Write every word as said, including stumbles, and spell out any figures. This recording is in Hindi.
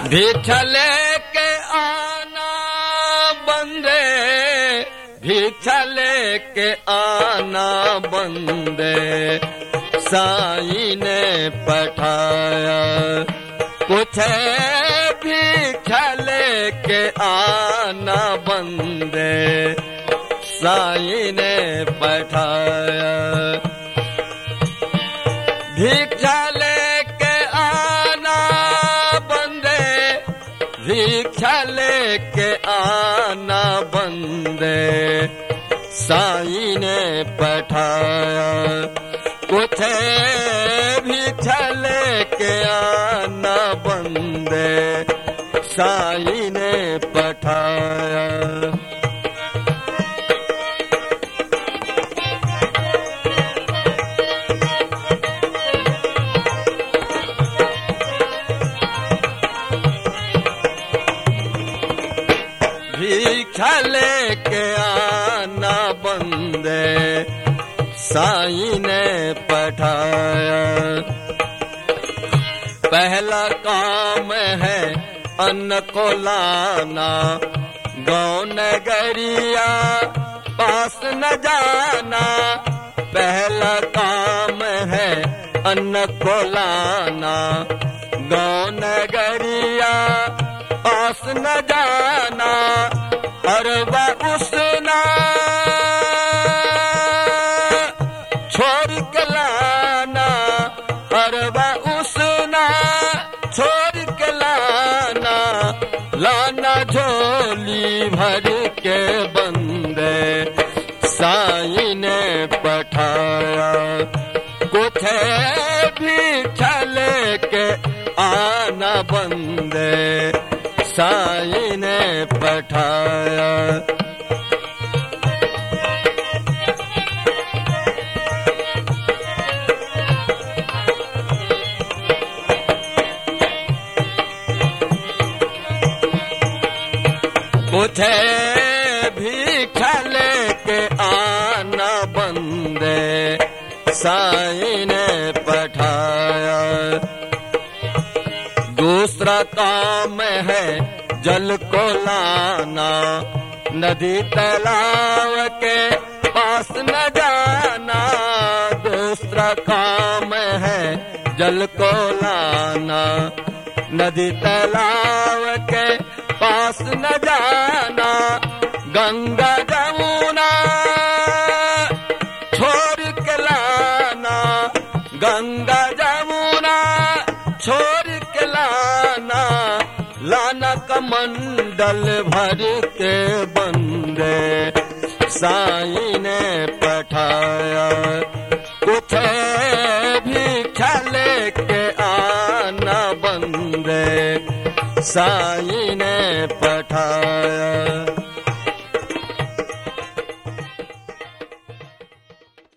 भिक्षा लेके आना बंदे, भिक्षा लेके आना बंदे, साईं ने पठाया। कुछ भिक्षा लेके आना बंदे, साईं ने पठाया। भिक्षा लेके आना बंदे, भिक्षा लेके आना बंदे, साईं ने पठाया। कुछ भिक्षा लेके आना बंदे, साईं ने पठाया। भिक्षा लेके आना बंदे, साईं ने पठाया। पहला काम है अन्न को लाना, गाँव नगरिया पास न जाना। पहला काम है अन्न को लाना, गाँव नगरिया पास न जाना। अरबा उसना छोड़ के लाना, अरबा उसना छोड़ के लाना। लाना झोली भर के बंदे, साईं ने पठाया। कुछ भिक्षा लेके आना बंदे, साईं ने पठाया। कुछ भिक्षा लेके आना बंदे, साईं ने पठाया। दूसरा काम है जल को लाना, नदी तालाब के पास न जाना। दूसरा काम है जल को लाना, नदी तालाब के पास न जाना। गंगा जमुना छोड़ के लाना, गंगा जमुना छोड़ के लाना। लाना कमंडल भर के बंदे, साईं ने पठाया। कुछ भिक्षा लेके आना बंदे, साईं ने पठाया।